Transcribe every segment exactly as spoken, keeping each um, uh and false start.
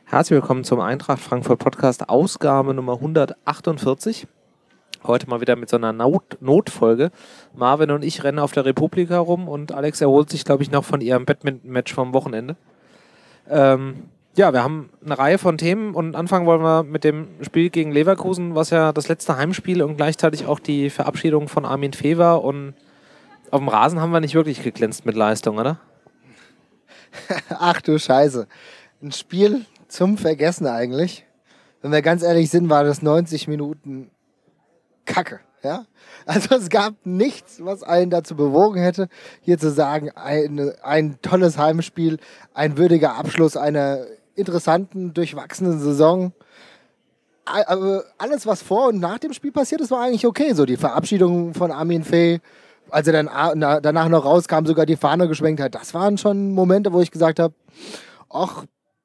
Herzlich willkommen zum Eintracht Frankfurt Podcast, Ausgabe Nummer hundertachtundvierzig. Heute mal wieder mit so einer Not- Notfolge. Marvin und ich rennen auf der Republika rum und Alex erholt sich, glaube ich, noch von ihrem Badminton-Match vom Wochenende. Ähm, ja, wir haben eine Reihe von Themen und anfangen wollen wir mit dem Spiel gegen Leverkusen, was ja das letzte Heimspiel und gleichzeitig auch die Verabschiedung von Armin Fee war. Und auf dem Rasen haben wir nicht wirklich geglänzt mit Leistung, oder? Ach du Scheiße. Ein Spiel zum Vergessen eigentlich. Wenn wir ganz ehrlich sind, war das neunzig Minuten Kacke. Ja? Also es gab nichts, was einen dazu bewogen hätte, hier zu sagen, ein, ein tolles Heimspiel, ein würdiger Abschluss einer interessanten, durchwachsenen Saison. Aber alles, was vor und nach dem Spiel passiert ist, war eigentlich okay. So die Verabschiedung von Armin Fee, als er dann a- danach noch rauskam, sogar die Fahne geschwenkt hat, das waren schon Momente, wo ich gesagt habe, ach,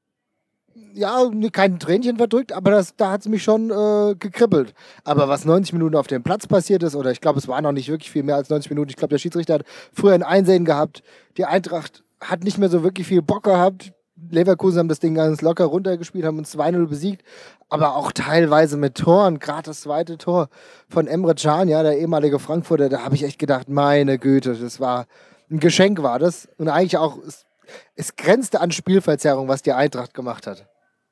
ja, kein Tränchen verdrückt, aber das, da hat es mich schon äh, gekribbelt. Aber was neunzig Minuten auf dem Platz passiert ist, oder ich glaube, es war noch nicht wirklich viel mehr als neunzig Minuten, ich glaube, der Schiedsrichter hat früher ein Einsehen gehabt, die Eintracht hat nicht mehr so wirklich viel Bock gehabt, Leverkusen haben das Ding ganz locker runtergespielt, haben uns zwei null besiegt, aber auch teilweise mit Toren, gerade das zweite Tor von Emre Can, ja, der ehemalige Frankfurter, da habe ich echt gedacht, meine Güte, das war ein Geschenk war das und eigentlich auch, es, es grenzte an Spielverzerrung, was die Eintracht gemacht hat.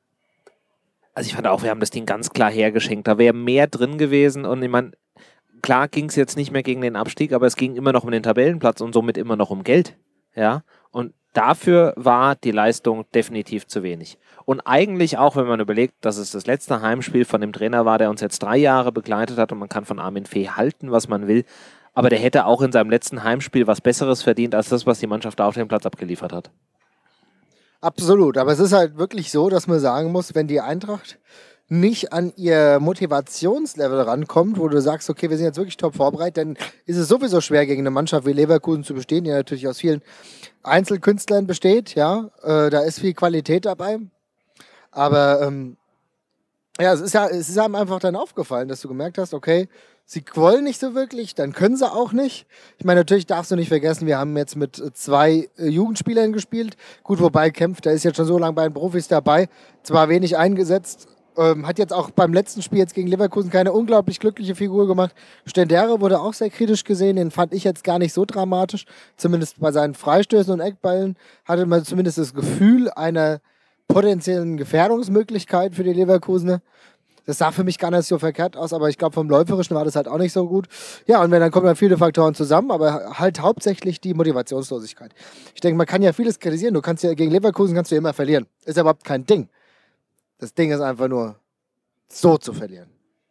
Also ich fand auch, wir haben das Ding ganz klar hergeschenkt. Da wäre mehr drin gewesen und ich meine, klar ging es jetzt nicht mehr gegen den Abstieg, aber es ging immer noch um den Tabellenplatz und somit immer noch um Geld. Ja, und dafür war die Leistung definitiv zu wenig. Und eigentlich auch, wenn man überlegt, dass es das letzte Heimspiel von dem Trainer war, der uns jetzt drei Jahre begleitet hat und man kann von Armin Fee halten, was man will, aber der hätte auch in seinem letzten Heimspiel was Besseres verdient, als das, was die Mannschaft da auf dem Platz abgeliefert hat. Absolut, aber es ist halt wirklich so, dass man sagen muss, wenn die Eintracht nicht an ihr Motivationslevel rankommt, wo du sagst, okay, wir sind jetzt wirklich top vorbereitet, dann ist es sowieso schwer, gegen eine Mannschaft wie Leverkusen zu bestehen, die natürlich aus vielen Einzelkünstlern besteht, ja, äh, da ist viel Qualität dabei, aber ähm, ja, es ist ja, es ist einem einfach dann aufgefallen, dass du gemerkt hast, okay, sie wollen nicht so wirklich, dann können sie auch nicht. Ich meine, natürlich darfst du nicht vergessen, wir haben jetzt mit zwei äh, Jugendspielern gespielt. Gut, wobei Kempf, der ist jetzt schon so lange bei den Profis dabei, zwar wenig eingesetzt, ähm, hat jetzt auch beim letzten Spiel jetzt gegen Leverkusen keine unglaublich glückliche Figur gemacht. Stendera wurde auch sehr kritisch gesehen, den fand ich jetzt gar nicht so dramatisch. Zumindest bei seinen Freistößen und Eckballen hatte man zumindest das Gefühl einer potenziellen Gefährdungsmöglichkeit für die Leverkusener. Das sah für mich gar nicht so verkehrt aus, aber ich glaube, vom Läuferischen war das halt auch nicht so gut. Ja, und wenn, dann kommen dann viele Faktoren zusammen, aber halt hauptsächlich die Motivationslosigkeit. Ich denke, man kann ja vieles kritisieren. Du kannst ja gegen Leverkusen kannst du ja immer verlieren. Ist ja überhaupt kein Ding. Das Ding ist einfach nur, so zu verlieren.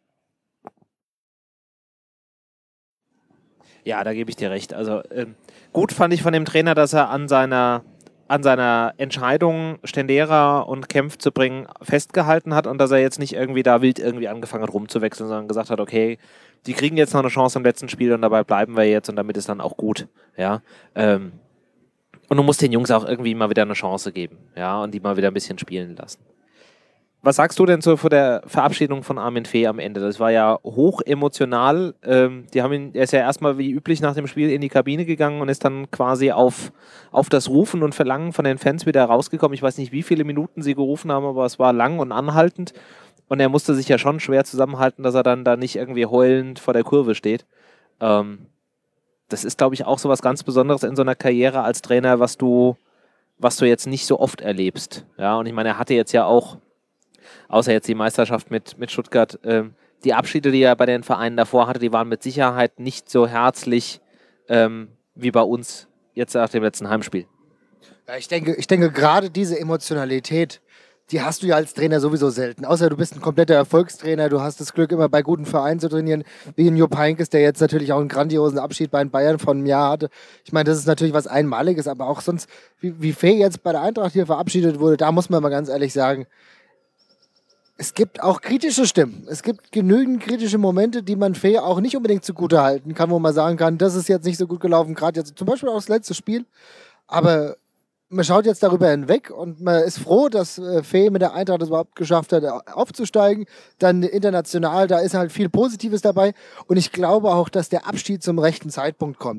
Ja, da gebe ich dir recht. Also ähm, gut fand ich von dem Trainer, dass er an seiner an seiner Entscheidung, Stendera und Kempf zu bringen, festgehalten hat und dass er jetzt nicht irgendwie da wild irgendwie angefangen hat rumzuwechseln, sondern gesagt hat, okay, die kriegen jetzt noch eine Chance im letzten Spiel und dabei bleiben wir jetzt und damit ist dann auch gut. Ja, ähm, und du musst den Jungs auch irgendwie mal wieder eine Chance geben, ja, und die mal wieder ein bisschen spielen lassen. Was sagst du denn so vor der Verabschiedung von Armin Fee am Ende? Das war ja hoch emotional. Ähm, die haben ihn, er ist ja erstmal wie üblich nach dem Spiel in die Kabine gegangen und ist dann quasi auf, auf das Rufen und Verlangen von den Fans wieder rausgekommen. Ich weiß nicht, wie viele Minuten sie gerufen haben, aber es war lang und anhaltend. Und er musste sich ja schon schwer zusammenhalten, dass er dann da nicht irgendwie heulend vor der Kurve steht. Ähm, das ist, glaube ich, auch so was ganz Besonderes in so einer Karriere als Trainer, was du, was du jetzt nicht so oft erlebst. Ja, und ich meine, er hatte jetzt ja auch außer jetzt die Meisterschaft mit, mit Stuttgart, ähm, die Abschiede, die er bei den Vereinen davor hatte, die waren mit Sicherheit nicht so herzlich ähm, wie bei uns jetzt nach dem letzten Heimspiel. Ja, ich denke, ich denke gerade diese Emotionalität, die hast du ja als Trainer sowieso selten. Außer du bist ein kompletter Erfolgstrainer, du hast das Glück, immer bei guten Vereinen zu trainieren, wie in Jupp Heynckes, der jetzt natürlich auch einen grandiosen Abschied bei den Bayern von einem Jahr hatte. Ich meine, das ist natürlich was Einmaliges, aber auch sonst, wie, wie Fee jetzt bei der Eintracht hier verabschiedet wurde, da muss man mal ganz ehrlich sagen, es gibt auch kritische Stimmen. Es gibt genügend kritische Momente, die man Fee auch nicht unbedingt zugute halten kann, wo man sagen kann, das ist jetzt nicht so gut gelaufen, gerade jetzt zum Beispiel auch das letzte Spiel. Aber man schaut jetzt darüber hinweg und man ist froh, dass äh, Fee mit der Eintracht es überhaupt geschafft hat, aufzusteigen. Dann international, da ist halt viel Positives dabei. Und ich glaube auch, dass der Abschied zum rechten Zeitpunkt kommt.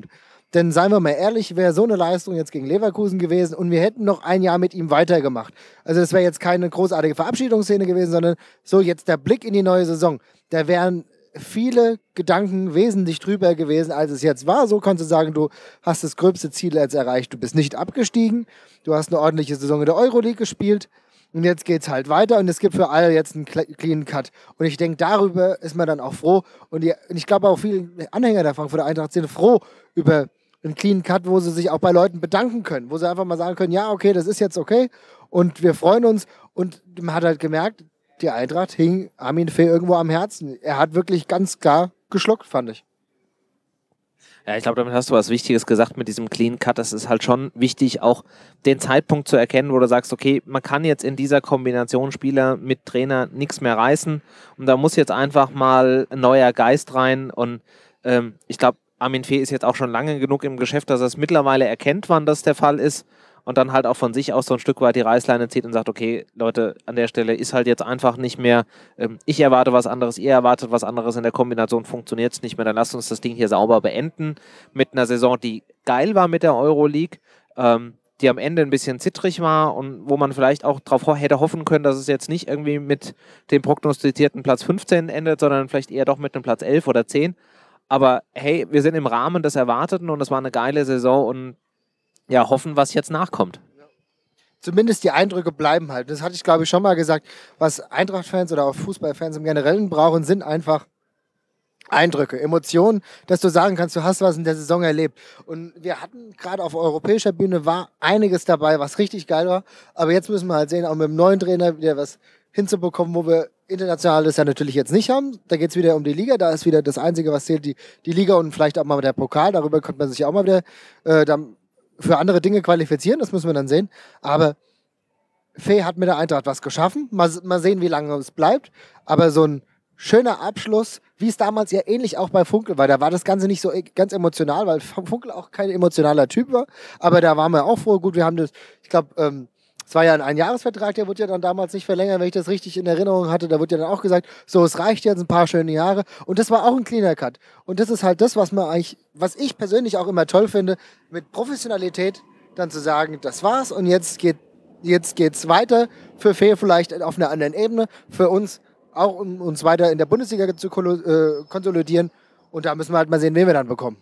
Denn seien wir mal ehrlich, wäre so eine Leistung jetzt gegen Leverkusen gewesen und wir hätten noch ein Jahr mit ihm weitergemacht. Also das wäre jetzt keine großartige Verabschiedungsszene gewesen, sondern so jetzt der Blick in die neue Saison. Da wären viele Gedanken wesentlich drüber gewesen, als es jetzt war. So kannst du sagen, du hast das gröbste Ziel jetzt erreicht. Du bist nicht abgestiegen, du hast eine ordentliche Saison in der Euroleague gespielt und jetzt geht es halt weiter und es gibt für alle jetzt einen clean Cut. Und ich denke, darüber ist man dann auch froh und, die, und ich glaube auch viele Anhänger der Frankfurter Eintracht sind froh über einen clean Cut, wo sie sich auch bei Leuten bedanken können, wo sie einfach mal sagen können, ja, okay, das ist jetzt okay und wir freuen uns. Und man hat halt gemerkt, die Eintracht hing Armin Fee irgendwo am Herzen. Er hat wirklich ganz klar geschluckt, fand ich. Ja, ich glaube, damit hast du was Wichtiges gesagt mit diesem Clean Cut. Es ist halt schon wichtig, auch den Zeitpunkt zu erkennen, wo du sagst, okay, man kann jetzt in dieser Kombination Spieler mit Trainer nichts mehr reißen und da muss jetzt einfach mal ein neuer Geist rein und ähm, ich glaube, Armin Fee ist jetzt auch schon lange genug im Geschäft, dass er es mittlerweile erkennt, wann das der Fall ist und dann halt auch von sich aus so ein Stück weit die Reißleine zieht und sagt, okay, Leute, an der Stelle ist halt jetzt einfach nicht mehr, ähm, ich erwarte was anderes, ihr erwartet was anderes, in der Kombination funktioniert es nicht mehr, dann lasst uns das Ding hier sauber beenden mit einer Saison, die geil war mit der Euroleague, ähm, die am Ende ein bisschen zittrig war und wo man vielleicht auch darauf hätte hoffen können, dass es jetzt nicht irgendwie mit dem prognostizierten Platz fünfzehn endet, sondern vielleicht eher doch mit einem Platz elf oder zehn. Aber hey, wir sind im Rahmen des Erwarteten und es war eine geile Saison und ja, hoffen, was jetzt nachkommt. Zumindest die Eindrücke bleiben halt. Das hatte ich, glaube ich, schon mal gesagt. Was Eintracht-Fans oder auch Fußballfans im Generellen brauchen, sind einfach Eindrücke, Emotionen, dass du sagen kannst, du hast was in der Saison erlebt. Und wir hatten gerade auf europäischer Bühne war einiges dabei, was richtig geil war. Aber jetzt müssen wir halt sehen, auch mit dem neuen Trainer wieder was hinzubekommen, wo wir international das ja natürlich jetzt nicht haben. Da geht es wieder um die Liga, da ist wieder das Einzige, was zählt, die, die Liga und vielleicht auch mal der Pokal. Darüber könnte man sich auch mal wieder äh, dann für andere Dinge qualifizieren, das müssen wir dann sehen. Aber Fee hat mit der Eintracht was geschaffen. Mal, mal sehen, wie lange es bleibt. Aber so ein schöner Abschluss, wie es damals ja ähnlich auch bei Funkel war. Da war das Ganze nicht so ganz emotional, weil Funkel auch kein emotionaler Typ war. Aber da waren wir auch froh. Gut, wir haben das, ich glaube, ähm, es war ja ein Einjahresvertrag, der wurde ja dann damals nicht verlängert, wenn ich das richtig in Erinnerung hatte. Da wurde ja dann auch gesagt, so, es reicht jetzt ein paar schöne Jahre. Und das war auch ein cleaner Cut. Und das ist halt das, was man eigentlich, was ich persönlich auch immer toll finde, mit Professionalität dann zu sagen, das war's und jetzt geht jetzt geht's weiter. Für Fee vielleicht auf einer anderen Ebene, für uns auch, um uns weiter in der Bundesliga zu konsolidieren. Und da müssen wir halt mal sehen, wen wir dann bekommen.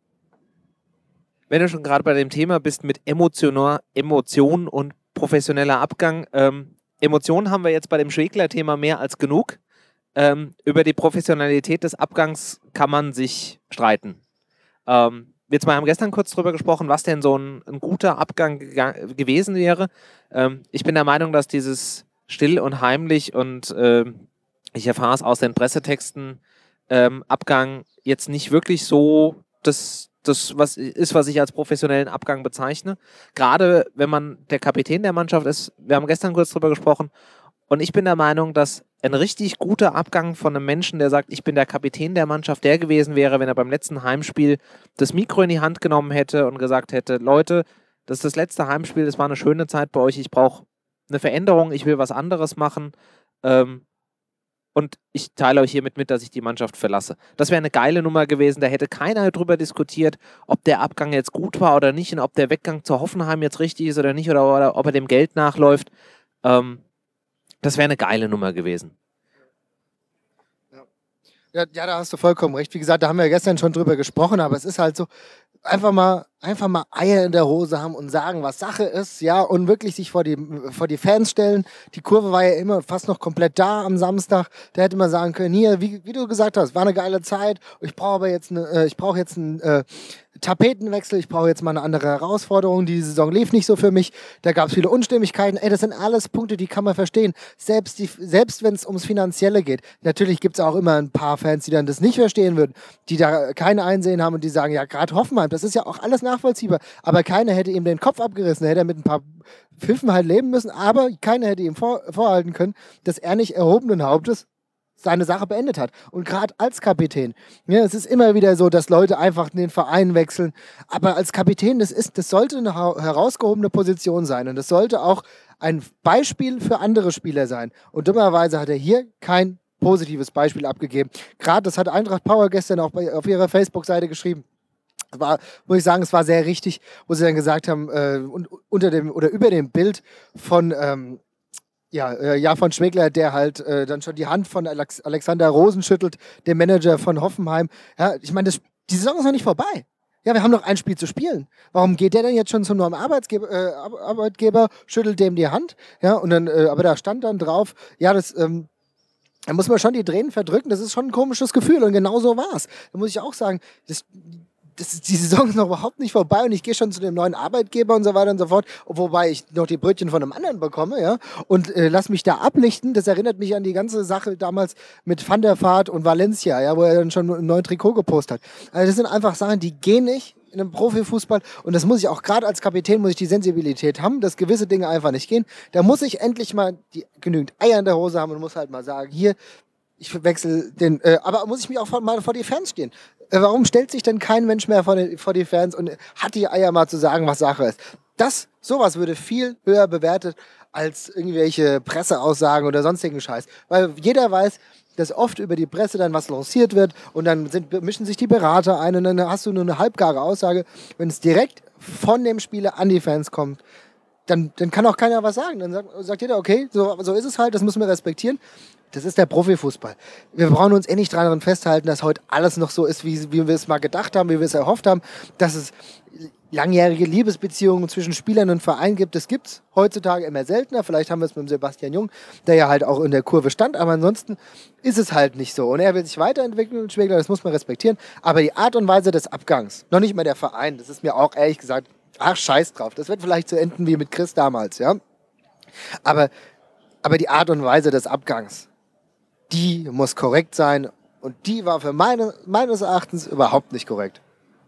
Wenn du schon gerade bei dem Thema bist mit Emotion, Emotion und professioneller Abgang. Ähm, Emotionen haben wir jetzt bei dem Schwegler-Thema mehr als genug. Ähm, über die Professionalität des Abgangs kann man sich streiten. Ähm, wir zwei haben gestern kurz darüber gesprochen, was denn so ein, ein guter Abgang ge- gewesen wäre. Ähm, ich bin der Meinung, dass dieses still und heimlich und äh, ich erfahre es aus den Pressetexten, ähm, Abgang jetzt nicht wirklich so das das was ist, was ich als professionellen Abgang bezeichne. Gerade wenn man der Kapitän der Mannschaft ist, wir haben gestern kurz drüber gesprochen, und ich bin der Meinung, dass ein richtig guter Abgang von einem Menschen, der sagt, ich bin der Kapitän der Mannschaft, der gewesen wäre, wenn er beim letzten Heimspiel das Mikro in die Hand genommen hätte und gesagt hätte, Leute, das ist das letzte Heimspiel, das war eine schöne Zeit bei euch, ich brauche eine Veränderung, ich will was anderes machen, ähm, und ich teile euch hiermit mit, dass ich die Mannschaft verlasse. Das wäre eine geile Nummer gewesen. Da hätte keiner drüber diskutiert, ob der Abgang jetzt gut war oder nicht und ob der Weggang zu Hoffenheim jetzt richtig ist oder nicht oder, oder ob er dem Geld nachläuft. Ähm, das wäre eine geile Nummer gewesen. Ja, ja, da hast du vollkommen recht. Wie gesagt, da haben wir gestern schon drüber gesprochen, aber es ist halt so, einfach mal, einfach mal Eier in der Hose haben und sagen, was Sache ist, ja, und wirklich sich vor die, vor die Fans stellen. Die Kurve war ja immer fast noch komplett da am Samstag. Da hätte man sagen können, hier, wie, wie du gesagt hast, war eine geile Zeit. Ich brauche aber jetzt, eine, äh, ich brauche jetzt einen äh, Tapetenwechsel. Ich brauche jetzt mal eine andere Herausforderung. Die Saison lief nicht so für mich. Da gab es viele Unstimmigkeiten. Ey, das sind alles Punkte, die kann man verstehen. Selbst, die, selbst wenn es ums Finanzielle geht. Natürlich gibt es auch immer ein paar Fans, die dann das nicht verstehen würden, die da kein Einsehen haben und die sagen, ja, gerade Hoffenheim, das ist ja auch alles nachvollziehbar. Aber keiner hätte ihm den Kopf abgerissen. Da hätte er mit ein paar Pfiffen halt leben müssen. Aber keiner hätte ihm vor, vorhalten können, dass er nicht erhobenen Hauptes seine Sache beendet hat. Und gerade als Kapitän, ja, es ist immer wieder so, dass Leute einfach den Verein wechseln. Aber als Kapitän, das, ist, das sollte eine herausgehobene Position sein. Und das sollte auch ein Beispiel für andere Spieler sein. Und dummerweise hat er hier kein positives Beispiel abgegeben. Gerade, das hat Eintracht Power gestern auch bei, auf ihrer Facebook-Seite geschrieben. war, muss ich sagen, es war sehr richtig, wo sie dann gesagt haben, äh, un- unter dem oder über dem Bild von ähm, ja, äh, ja, von Schwegler, der halt äh, dann schon die Hand von Alex Alexander Rosen schüttelt, dem Manager von Hoffenheim. Ja, ich meine, das- die Saison ist noch nicht vorbei. Ja, wir haben noch ein Spiel zu spielen. Warum geht der denn jetzt schon zum neuen Arbeitsgeber, äh, Ar- Arbeitgeber, schüttelt dem die Hand? Ja, und dann, äh, aber da stand dann drauf, ja, das, ähm, da muss man schon die Tränen verdrücken. Das ist schon ein komisches Gefühl und genau so war es. Da muss ich auch sagen, das, das ist, die Saison ist noch überhaupt nicht vorbei und ich gehe schon zu dem neuen Arbeitgeber und so weiter und so fort, wobei ich noch die Brötchen von einem anderen bekomme, ja, und äh, lass mich da ablichten. Das erinnert mich an die ganze Sache damals mit Van der Vaart und Valencia, ja, wo er dann schon ein neues Trikot gepostet hat. Also das sind einfach Sachen, die gehen nicht in einem Profifußball und das muss ich auch gerade als Kapitän, muss ich die Sensibilität haben, dass gewisse Dinge einfach nicht gehen. Da muss ich endlich mal die, genügend Eier in der Hose haben und muss halt mal sagen, hier, ich wechsle den, äh, aber muss ich mich auch vor, mal vor die Fans stehen. Äh, warum stellt sich denn kein Mensch mehr vor die, vor die Fans und hat die Eier mal zu sagen, was Sache ist? Das, sowas würde viel höher bewertet als irgendwelche Presseaussagen oder sonstigen Scheiß. Weil jeder weiß, dass oft über die Presse dann was lanciert wird und dann sind, mischen sich die Berater ein und dann hast du nur eine halbgare Aussage. Wenn es direkt von dem Spieler an die Fans kommt, dann, dann kann auch keiner was sagen. Dann sagt, sagt jeder, okay, so, so ist es halt, das müssen wir respektieren. Das ist der Profifußball. Wir brauchen uns eh nicht daran festhalten, dass heute alles noch so ist, wie, wie wir es mal gedacht haben, wie wir es erhofft haben, dass es langjährige Liebesbeziehungen zwischen Spielern und Verein gibt. Das gibt es heutzutage immer seltener. Vielleicht haben wir es mit dem Sebastian Jung, der ja halt auch in der Kurve stand, aber ansonsten ist es halt nicht so. Und er will sich weiterentwickeln, Schwegler, das muss man respektieren. Aber die Art und Weise des Abgangs, noch nicht mal der Verein, das ist mir auch ehrlich gesagt, ach, scheiß drauf. Das wird vielleicht so enden wie mit Chris damals, ja. Aber, aber die Art und Weise des Abgangs, die muss korrekt sein und die war für meine, meines Erachtens überhaupt nicht korrekt.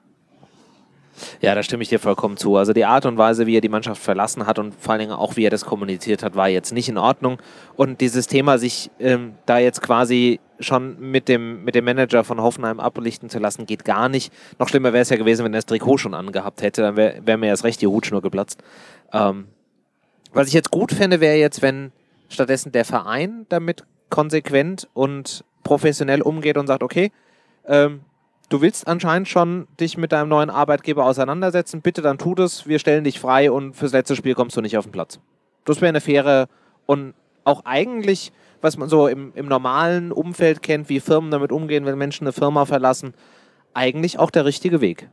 Ja, da stimme ich dir vollkommen zu. Also die Art und Weise, wie er die Mannschaft verlassen hat und vor allen Dingen auch, wie er das kommuniziert hat, war jetzt nicht in Ordnung. Und dieses Thema, sich ähm, da jetzt quasi schon mit dem, mit dem Manager von Hoffenheim ablichten zu lassen, geht gar nicht. Noch schlimmer wäre es ja gewesen, wenn er das Trikot schon angehabt hätte. Dann wäre wär mir erst recht die Hutschnur geplatzt. Ähm, was ich jetzt gut fände, wäre jetzt, wenn stattdessen der Verein damit konsequent und professionell umgeht und sagt, okay, ähm, du willst anscheinend schon dich mit deinem neuen Arbeitgeber auseinandersetzen, bitte dann tu das, wir stellen dich frei und fürs letzte Spiel kommst du nicht auf den Platz. Das wäre eine faire und auch eigentlich, was man so im, im normalen Umfeld kennt, wie Firmen damit umgehen, wenn Menschen eine Firma verlassen, eigentlich auch der richtige Weg.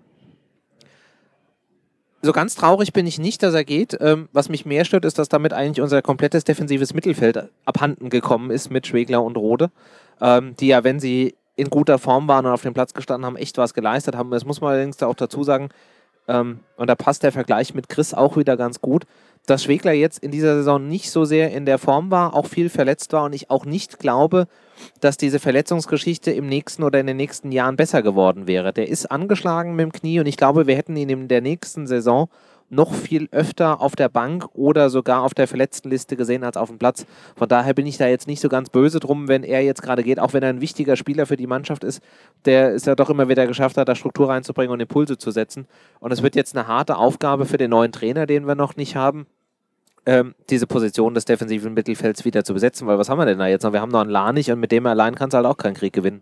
So ganz traurig bin ich nicht, dass er geht. Ähm, was mich mehr stört, ist, dass damit eigentlich unser komplettes defensives Mittelfeld abhanden gekommen ist mit Schwegler und Rode, ähm, die ja, wenn sie in guter Form waren und auf dem Platz gestanden haben, echt was geleistet haben. Das muss man allerdings auch dazu sagen, ähm, und da passt der Vergleich mit Chris auch wieder ganz gut, dass Schwegler jetzt in dieser Saison nicht so sehr in der Form war, auch viel verletzt war und ich auch nicht glaube, dass diese Verletzungsgeschichte im nächsten oder in den nächsten Jahren besser geworden wäre. Der ist angeschlagen mit dem Knie und ich glaube, wir hätten ihn in der nächsten Saison noch viel öfter auf der Bank oder sogar auf der Verletztenliste gesehen als auf dem Platz. Von daher bin ich da jetzt nicht so ganz böse drum, wenn er jetzt gerade geht, auch wenn er ein wichtiger Spieler für die Mannschaft ist, der es ja doch immer wieder geschafft hat, da Struktur reinzubringen und Impulse zu setzen. Und es wird jetzt eine harte Aufgabe für den neuen Trainer, den wir noch nicht haben, ähm, diese Position des defensiven Mittelfelds wieder zu besetzen, weil was haben wir denn da jetzt noch? Wir haben noch einen Lanich und mit dem allein kannst du halt auch keinen Krieg gewinnen.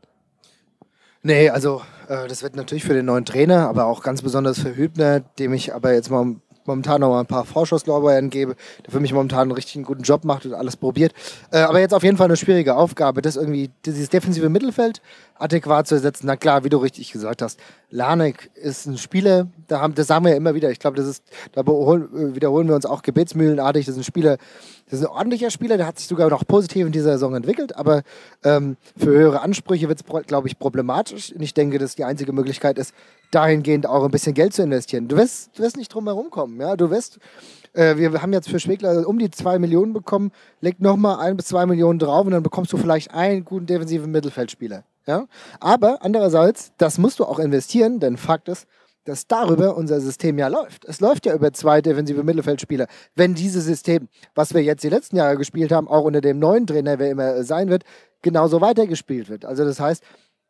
Nee, also äh, das wird natürlich für den neuen Trainer, aber auch ganz besonders für Hübner, dem ich aber jetzt mal momentan noch mal ein paar Vorschusslorbeeren gebe, der für mich momentan einen richtig guten Job macht und alles probiert. Äh, aber jetzt auf jeden Fall eine schwierige Aufgabe, das irgendwie, dieses defensive Mittelfeld adäquat zu ersetzen. Na klar, wie du richtig gesagt hast, Lanek ist ein Spieler, da haben, das sagen wir ja immer wieder, ich glaube, das ist, da beholen, wiederholen wir uns auch gebetsmühlenartig, das ist ein Spieler, das ist ein ordentlicher Spieler, der hat sich sogar noch positiv in dieser Saison entwickelt, aber ähm, für höhere Ansprüche wird es, glaube ich, problematisch. Und ich denke, dass die einzige Möglichkeit ist, dahingehend auch ein bisschen Geld zu investieren. Du wirst, du wirst nicht drum herum kommen. Ja? Du wirst, äh, wir haben jetzt für Schwegler um die zwei Millionen bekommen, leg nochmal ein bis zwei Millionen drauf und dann bekommst du vielleicht einen guten defensiven Mittelfeldspieler. Ja? Aber andererseits, das musst du auch investieren, denn Fakt ist, dass darüber unser System ja läuft. Es läuft ja über zwei defensive Mittelfeldspieler. Wenn dieses System, was wir jetzt die letzten Jahre gespielt haben, auch unter dem neuen Trainer, wer immer sein wird, genauso weitergespielt wird. Also das heißt,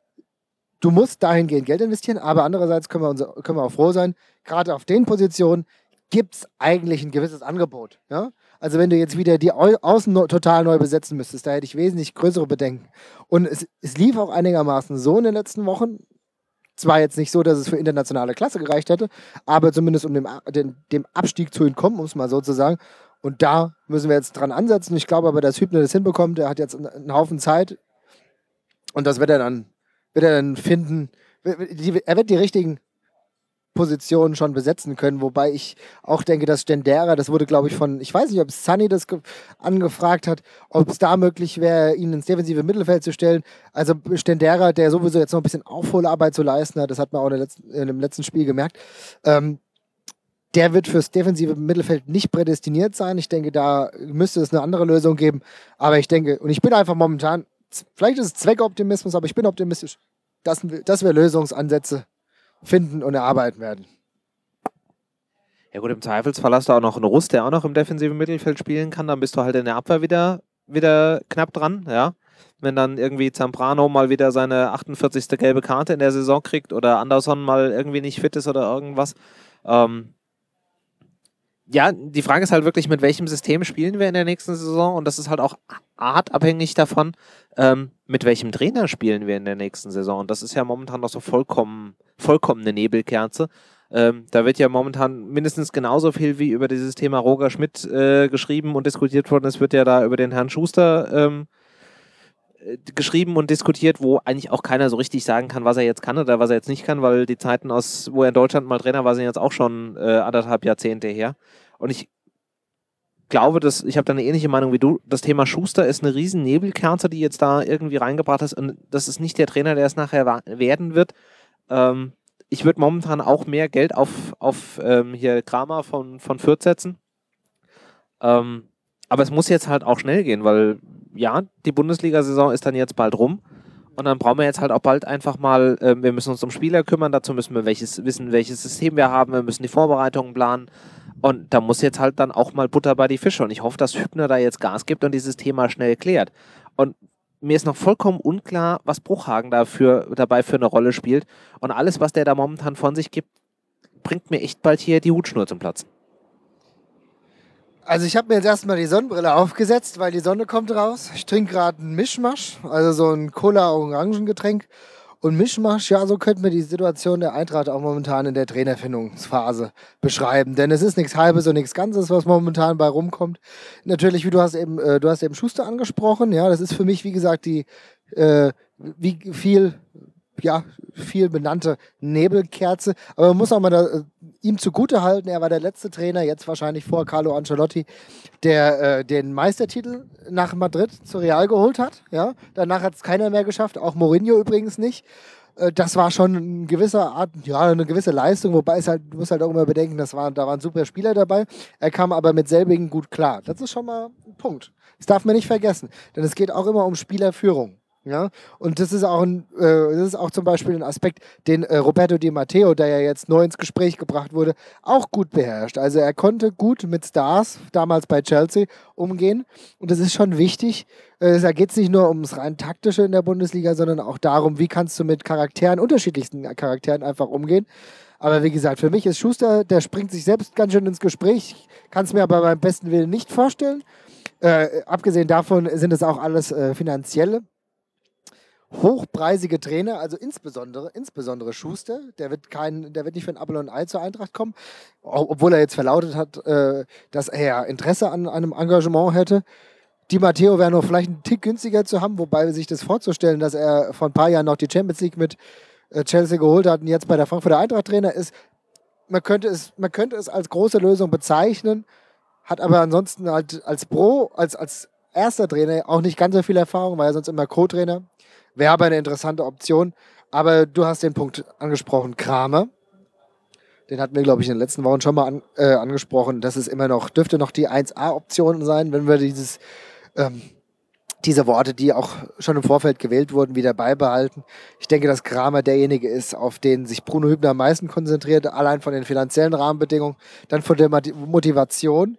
du musst dahingehend Geld investieren, aber andererseits können wir, uns, können wir auch froh sein, gerade auf den Positionen gibt es eigentlich ein gewisses Angebot. Ja? Also wenn du jetzt wieder die Au- Außen no- total neu besetzen müsstest, da hätte ich wesentlich größere Bedenken. Und es, es lief auch einigermaßen so in den letzten Wochen, zwar jetzt nicht so, dass es für internationale Klasse gereicht hätte, aber zumindest um dem, dem, dem Abstieg zu entkommen, um es mal so zu sagen. Und da müssen wir jetzt dran ansetzen. Ich glaube aber, dass Hübner das hinbekommt. Er hat jetzt einen Haufen Zeit und das wird er dann, wird er dann finden. Er wird die richtigen Positionen schon besetzen können, wobei ich auch denke, dass Stendera, das wurde glaube ich von, ich weiß nicht, ob Sunny das angefragt hat, ob es da möglich wäre, ihn ins defensive Mittelfeld zu stellen. Also Stendera, der sowieso jetzt noch ein bisschen Aufholarbeit zu leisten hat, das hat man auch in, letzten, in dem letzten Spiel gemerkt, ähm, der wird fürs defensive Mittelfeld nicht prädestiniert sein. Ich denke, da müsste es eine andere Lösung geben, aber ich denke, und ich bin einfach momentan, vielleicht ist es Zweckoptimismus, aber ich bin optimistisch, dass, dass wir Lösungsansätze finden und erarbeiten werden. Ja gut, im Zweifelsfall hast du auch noch einen Russ, der auch noch im defensiven Mittelfeld spielen kann, dann bist du halt in der Abwehr wieder, wieder knapp dran, ja. Wenn dann irgendwie Zambrano mal wieder seine achtundvierzigste gelbe Karte in der Saison kriegt oder Anderson mal irgendwie nicht fit ist oder irgendwas. Ähm ja, die Frage ist halt wirklich, mit welchem System spielen wir in der nächsten Saison, und das ist halt auch hart abhängig davon, ähm, mit welchem Trainer spielen wir in der nächsten Saison. Und das ist ja momentan noch so vollkommen, vollkommene Nebelkerze. Ähm, da wird ja momentan mindestens genauso viel wie über dieses Thema Roger Schmidt äh, geschrieben und diskutiert worden. Es wird ja da über den Herrn Schuster ähm, geschrieben und diskutiert, wo eigentlich auch keiner so richtig sagen kann, was er jetzt kann oder was er jetzt nicht kann, weil die Zeiten, aus, wo er in Deutschland mal Trainer war, sind jetzt auch schon äh, anderthalb Jahrzehnte her. Und ich glaube, dass, ich habe da eine ähnliche Meinung wie du, das Thema Schuster ist eine riesen Nebelkerze, die jetzt da irgendwie reingebracht ist, und das ist nicht der Trainer, der es nachher wa- werden wird. Ähm, ich würde momentan auch mehr Geld auf, auf ähm, hier Kramer von, von Fürth setzen. Ähm, aber es muss jetzt halt auch schnell gehen, weil ja, die Bundesliga-Saison ist dann jetzt bald rum und dann brauchen wir jetzt halt auch bald einfach mal, äh, wir müssen uns um Spieler kümmern, dazu müssen wir welches, wissen, welches System wir haben, wir müssen die Vorbereitungen planen, und da muss jetzt halt dann auch mal Butter bei die Fische, und ich hoffe, dass Hübner da jetzt Gas gibt und dieses Thema schnell klärt. Und mir ist noch vollkommen unklar, was Bruchhagen dafür, dabei für eine Rolle spielt, und alles, was der da momentan von sich gibt, bringt mir echt bald hier die Hutschnur zum Platzen. Also ich habe mir jetzt erstmal die Sonnenbrille aufgesetzt, weil die Sonne kommt raus. Ich trinke gerade einen Mischmasch, also so ein Cola-Orangengetränk. Und Mischmasch, ja, so könnten wir die Situation der Eintracht auch momentan in der Trainerfindungsphase beschreiben. Denn es ist nichts Halbes und nichts Ganzes, was momentan bei rumkommt. Natürlich, wie du hast eben, äh, du hast eben Schuster angesprochen. Ja, das ist für mich, wie gesagt, die äh, wie viel, ja, viel benannte Nebelkerze. Aber man muss auch mal da, äh, ihm zugute halten, er war der letzte Trainer, jetzt wahrscheinlich vor Carlo Ancelotti, der äh, den Meistertitel nach Madrid zu Real geholt hat. Ja? Danach hat es keiner mehr geschafft, auch Mourinho übrigens nicht. Äh, das war schon eine gewisse Art, ja, eine gewisse Leistung, wobei es halt, du musst halt auch immer bedenken, das war, da waren super Spieler dabei. Er kam aber mit selbigen gut klar. Das ist schon mal ein Punkt. Das darf man nicht vergessen, denn es geht auch immer um Spielerführung. Ja, und das ist auch ein, äh, das ist auch zum Beispiel ein Aspekt, den äh, Roberto Di Matteo, der ja jetzt neu ins Gespräch gebracht wurde, auch gut beherrscht. Also er konnte gut mit Stars, damals bei Chelsea, umgehen. Und das ist schon wichtig. Äh, da geht es nicht nur ums rein taktische in der Bundesliga, sondern auch darum, wie kannst du mit Charakteren, unterschiedlichsten Charakteren einfach umgehen. Aber wie gesagt, für mich ist Schuster, der springt sich selbst ganz schön ins Gespräch. Ich kann es mir aber beim besten Willen nicht vorstellen. Äh, abgesehen davon sind es auch alles äh, finanzielle hochpreisige Trainer, also insbesondere, insbesondere Schuster, der wird, kein, der wird nicht für ein Apfel und ein Ei zur Eintracht kommen, obwohl er jetzt verlautet hat, äh, dass er Interesse an einem Engagement hätte. Di Matteo wäre noch vielleicht einen Tick günstiger zu haben, wobei sich das vorzustellen, dass er vor ein paar Jahren noch die Champions League mit äh, Chelsea geholt hat und jetzt bei der Frankfurter Eintracht Trainer ist, man könnte es, man könnte es als große Lösung bezeichnen, hat aber ansonsten halt als Pro, als, als erster Trainer auch nicht ganz so viel Erfahrung, weil er sonst immer Co-Trainer. Wäre aber eine interessante Option. Aber du hast den Punkt angesprochen, Kramer. Den hatten wir, glaube ich, in den letzten Wochen schon mal an, äh, angesprochen. Das ist immer noch, dürfte noch die eins A-Option sein, wenn wir dieses, ähm, diese Worte, die auch schon im Vorfeld gewählt wurden, wieder beibehalten. Ich denke, dass Kramer derjenige ist, auf den sich Bruno Hübner am meisten konzentriert, allein von den finanziellen Rahmenbedingungen, dann von der Motivation.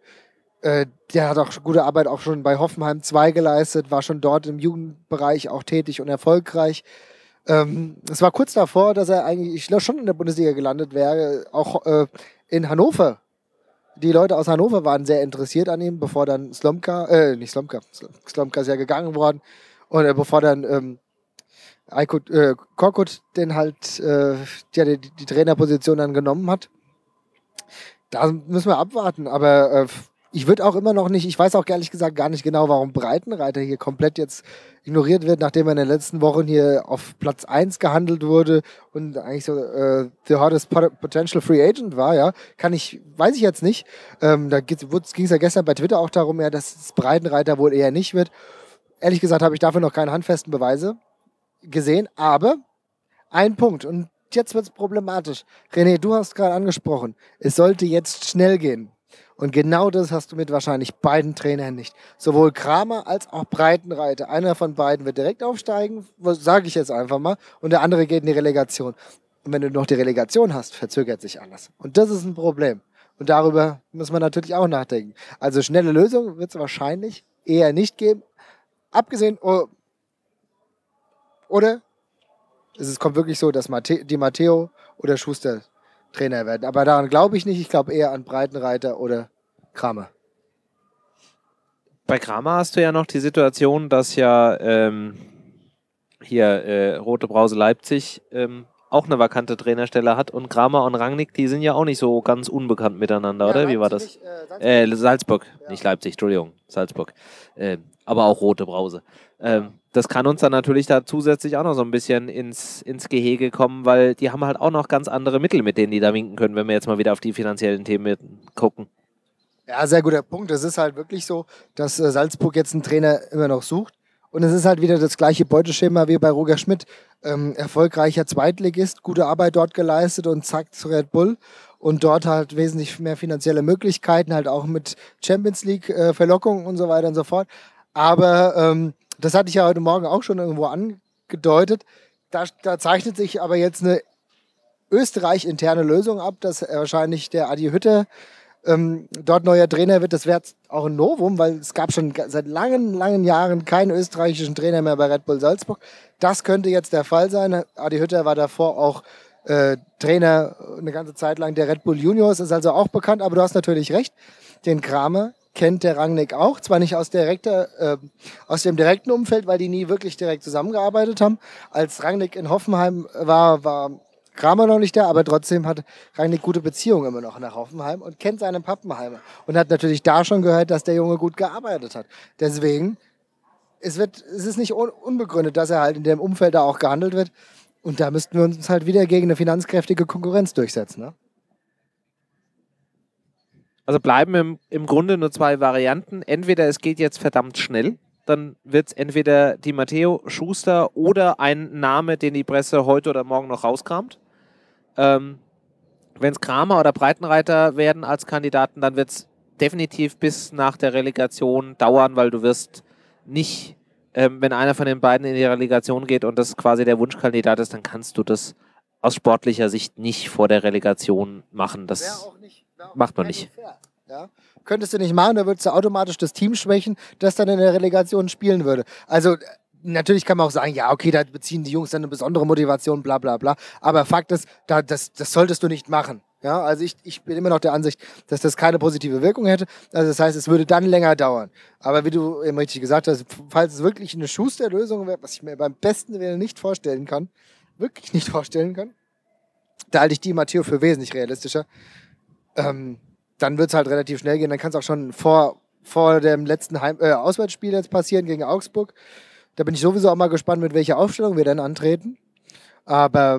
Der hat auch gute Arbeit auch schon bei Hoffenheim zwei geleistet, war schon dort im Jugendbereich auch tätig und erfolgreich. Ähm, es war kurz davor, dass er eigentlich, ich glaube, schon in der Bundesliga gelandet wäre, auch äh, in Hannover. Die Leute aus Hannover waren sehr interessiert an ihm, bevor dann Slomka, äh, nicht Slomka, Slomka ist ja gegangen worden, und äh, bevor dann ähm, Aykut, äh, Korkut den halt äh, ja, die, die Trainerposition dann genommen hat. Da müssen wir abwarten, aber äh, ich würde auch immer noch nicht, ich weiß auch ehrlich gesagt gar nicht genau, warum Breitenreiter hier komplett jetzt ignoriert wird, nachdem er in den letzten Wochen hier auf Platz eins gehandelt wurde und eigentlich so äh, the hottest potential free agent war, ja, kann ich, weiß ich jetzt nicht. Ähm, da ging es ja gestern bei Twitter auch darum, ja, dass es Breitenreiter wohl eher nicht wird. Ehrlich gesagt habe ich dafür noch keine handfesten Beweise gesehen, aber ein Punkt und jetzt wird es problematisch. René, du hast gerade angesprochen, es sollte jetzt schnell gehen. Und genau das hast du mit wahrscheinlich beiden Trainern nicht. Sowohl Kramer als auch Breitenreiter. Einer von beiden wird direkt aufsteigen, sage ich jetzt einfach mal, und der andere geht in die Relegation. Und wenn du noch die Relegation hast, verzögert sich alles. Und das ist ein Problem. Und darüber muss man natürlich auch nachdenken. Also schnelle Lösungen wird es wahrscheinlich eher nicht geben. Abgesehen, oh, oder es kommt wirklich so, dass Mate- Di Matteo oder Schuster Trainer werden. Aber daran glaube ich nicht. Ich glaube eher an Breitenreiter oder Kramer. Bei Kramer hast du ja noch die Situation, dass ja ähm, hier äh, Rote Brause Leipzig ähm, auch eine vakante Trainerstelle hat und Kramer und Rangnick, die sind ja auch nicht so ganz unbekannt miteinander, ja, oder? Wie war das? Nicht, äh, Salzburg, äh, Salzburg. Ja. Nicht Leipzig, Entschuldigung, Salzburg. Äh, aber auch Rote Brause. Ähm, das kann uns dann natürlich da zusätzlich auch noch so ein bisschen ins, ins Gehege kommen, weil die haben halt auch noch ganz andere Mittel, mit denen die da winken können, wenn wir jetzt mal wieder auf die finanziellen Themen gucken. Ja, sehr guter Punkt. Es ist halt wirklich so, dass äh, Salzburg jetzt einen Trainer immer noch sucht. Und es ist halt wieder das gleiche Beuteschema wie bei Roger Schmidt. Ähm, erfolgreicher Zweitligist, gute Arbeit dort geleistet und zack zu Red Bull. Und dort halt wesentlich mehr finanzielle Möglichkeiten, halt auch mit Champions League äh, Verlockung und so weiter und so fort. Aber ähm, das hatte ich ja heute Morgen auch schon irgendwo angedeutet. Da, da zeichnet sich aber jetzt eine Österreich-interne Lösung ab, dass wahrscheinlich der Adi Hütter ähm, dort neuer Trainer wird. Das wäre auch ein Novum, weil es gab schon seit langen, langen Jahren keinen österreichischen Trainer mehr bei Red Bull Salzburg. Das könnte jetzt der Fall sein. Adi Hütter war davor auch äh, Trainer eine ganze Zeit lang der Red Bull Juniors, ist also auch bekannt. Aber du hast natürlich recht, den Kramer kennt der Rangnick auch, zwar nicht aus, direkter, äh, aus dem direkten Umfeld, weil die nie wirklich direkt zusammengearbeitet haben. Als Rangnick in Hoffenheim war, war Kramer noch nicht da, aber trotzdem hat Rangnick gute Beziehungen immer noch nach Hoffenheim und kennt seinen Pappenheimer. Und hat natürlich da schon gehört, dass der Junge gut gearbeitet hat. Deswegen, es, wird, es ist nicht un- unbegründet, dass er halt in dem Umfeld da auch gehandelt wird. Und da müssten wir uns halt wieder gegen eine finanzkräftige Konkurrenz durchsetzen, ne? Also bleiben im, im Grunde nur zwei Varianten. Entweder es geht jetzt verdammt schnell, dann wird es entweder Di Matteo, Schuster oder ein Name, den die Presse heute oder morgen noch rauskramt. Ähm, Wenn es Kramer oder Breitenreiter werden als Kandidaten, dann wird es definitiv bis nach der Relegation dauern, weil du wirst nicht, ähm, wenn einer von den beiden in die Relegation geht und das quasi der Wunschkandidat ist, dann kannst du das aus sportlicher Sicht nicht vor der Relegation machen. Das Wäre auch nicht, wär auch macht man nicht. Fair, ja? Könntest du nicht machen, da würdest du automatisch das Team schwächen, das dann in der Relegation spielen würde. Also natürlich kann man auch sagen, ja, okay, da beziehen die Jungs dann eine besondere Motivation, bla bla bla. Aber Fakt ist, da, das, das solltest du nicht machen. Ja, also ich, ich bin immer noch der Ansicht, dass das keine positive Wirkung hätte. Also das heißt, es würde dann länger dauern. Aber wie du eben richtig gesagt hast, falls es wirklich eine Schuster-Lösung wäre, was ich mir beim besten Willen nicht vorstellen kann, wirklich nicht vorstellen kann, da halte ich Di Matteo für wesentlich realistischer. Ähm, dann wird es halt relativ schnell gehen. Dann kann es auch schon vor, vor dem letzten Heim, äh, Auswärtsspiel jetzt passieren gegen Augsburg. Da bin ich sowieso auch mal gespannt, mit welcher Aufstellung wir dann antreten. Aber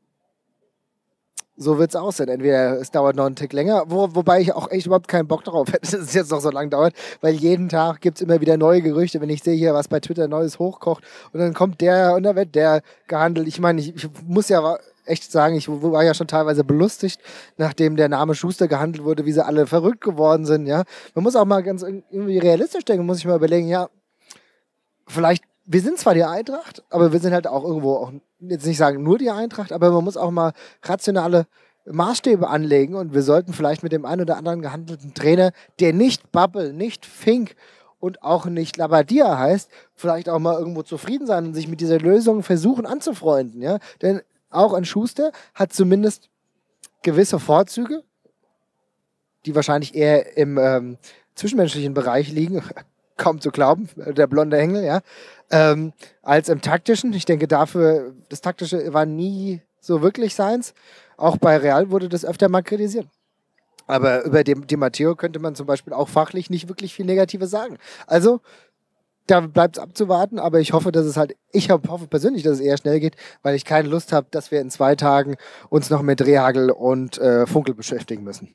so wird es aussehen. Entweder es dauert noch einen Tick länger, wo, wobei ich auch echt überhaupt keinen Bock darauf hätte, dass es jetzt noch so lange dauert, weil jeden Tag gibt es immer wieder neue Gerüchte, wenn ich sehe hier, was bei Twitter Neues hochkocht und dann kommt der und dann wird der gehandelt. Ich meine, ich, ich muss ja echt sagen, ich war ja schon teilweise belustigt, nachdem der Name Schuster gehandelt wurde, wie sie alle verrückt geworden sind. Ja, man muss auch mal ganz irgendwie realistisch denken, muss ich mal überlegen, ja, vielleicht, wir sind zwar die Eintracht, aber wir sind halt auch irgendwo, auch jetzt nicht sagen nur die Eintracht, aber man muss auch mal rationale Maßstäbe anlegen und wir sollten vielleicht mit dem einen oder anderen gehandelten Trainer, der nicht Bubble, nicht Fink und auch nicht Labbadia heißt, vielleicht auch mal irgendwo zufrieden sein und sich mit dieser Lösung versuchen anzufreunden. Ja? Denn auch ein Schuster hat zumindest gewisse Vorzüge, die wahrscheinlich eher im ähm, zwischenmenschlichen Bereich liegen. kaum zu glauben, der blonde Engel, ja, ähm, als im Taktischen. Ich denke, dafür, das Taktische war nie so wirklich seins. Auch bei Real wurde das öfter mal kritisiert. Aber über Di, Di Matteo könnte man zum Beispiel auch fachlich nicht wirklich viel Negatives sagen. Also, da bleibt es abzuwarten, aber ich hoffe, dass es halt, ich hoffe persönlich, dass es eher schnell geht, weil ich keine Lust habe, dass wir in zwei Tagen uns noch mit Rehagel und äh, Funkel beschäftigen müssen.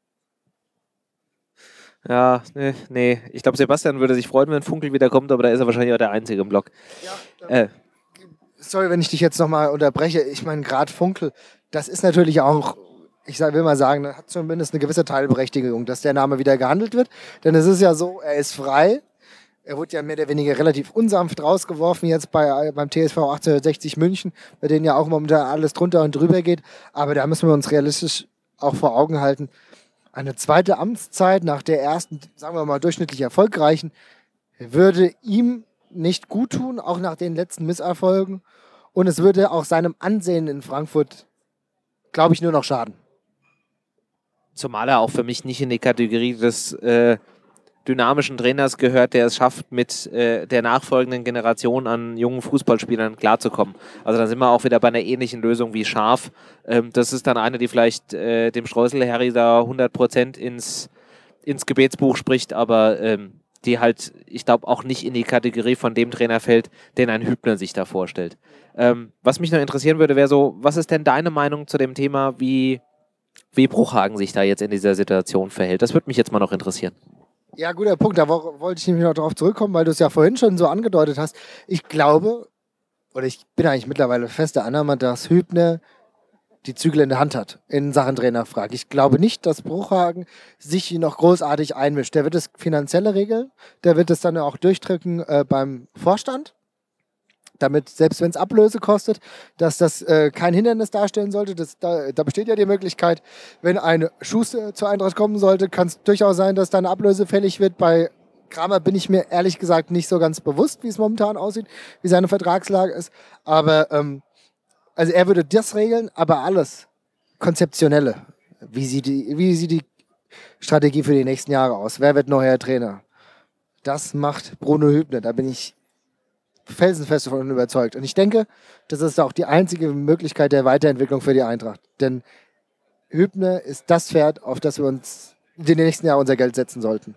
Ja, nee, nee. Ich glaube, Sebastian würde sich freuen, wenn Funkel wiederkommt, aber da ist er wahrscheinlich auch der Einzige im Block. Ja, äh. Sorry, wenn ich dich jetzt nochmal unterbreche. Ich meine, gerade Funkel, das ist natürlich auch, ich will mal sagen, hat zumindest eine gewisse Teilberechtigung, dass der Name wieder gehandelt wird. Denn es ist ja so, er ist frei. Er wurde ja mehr oder weniger relativ unsanft rausgeworfen jetzt bei, beim T S V achtzehnhundertsechzig München, bei denen ja auch momentan alles drunter und drüber geht. Aber da müssen wir uns realistisch auch vor Augen halten, eine zweite Amtszeit nach der ersten, sagen wir mal, durchschnittlich erfolgreichen, würde ihm nicht gut tun, auch nach den letzten Misserfolgen. Und es würde auch seinem Ansehen in Frankfurt, glaube ich, nur noch schaden. Zumal er auch für mich nicht in die Kategorie des äh, dynamischen Trainers gehört, der es schafft, mit äh, der nachfolgenden Generation an jungen Fußballspielern klarzukommen. Also da sind wir auch wieder bei einer ähnlichen Lösung wie Scharf. Ähm, das ist dann eine, die vielleicht äh, dem Streusel-Harry da hundert Prozent ins, ins Gebetsbuch spricht, aber ähm, die halt, ich glaube, auch nicht in die Kategorie von dem Trainer fällt, den ein Hübner sich da vorstellt. Ähm, was mich noch interessieren würde, wäre so, was ist denn deine Meinung zu dem Thema, wie, wie Bruchhagen sich da jetzt in dieser Situation verhält? Das würde mich jetzt mal noch interessieren. Ja, guter Punkt. Da wo, wollte ich nämlich noch darauf zurückkommen, weil du es ja vorhin schon so angedeutet hast. Ich glaube, oder ich bin eigentlich mittlerweile fest der Annahme, dass Hübner die Zügel in der Hand hat in Sachen Trainerfrage. Ich glaube nicht, dass Bruchhagen sich noch großartig einmischt. Der wird das Finanzielle regeln, der wird es dann auch durchdrücken äh, beim Vorstand, damit, selbst wenn es Ablöse kostet, dass das äh, kein Hindernis darstellen sollte. Das, da, da besteht ja die Möglichkeit, wenn eine Schuster zur Eintracht kommen sollte, kann es durchaus sein, dass da eine Ablöse fällig wird. Bei Kramer bin ich mir ehrlich gesagt nicht so ganz bewusst, wie es momentan aussieht, wie seine Vertragslage ist. Aber ähm, also er würde das regeln, aber alles Konzeptionelle. Wie sieht die, wie sieht die Strategie für die nächsten Jahre aus? Wer wird neuer Trainer? Das macht Bruno Hübner. Da bin ich felsenfest davon überzeugt. Und ich denke, das ist auch die einzige Möglichkeit der Weiterentwicklung für die Eintracht. Denn Hübner ist das Pferd, auf das wir uns in den nächsten Jahren unser Geld setzen sollten.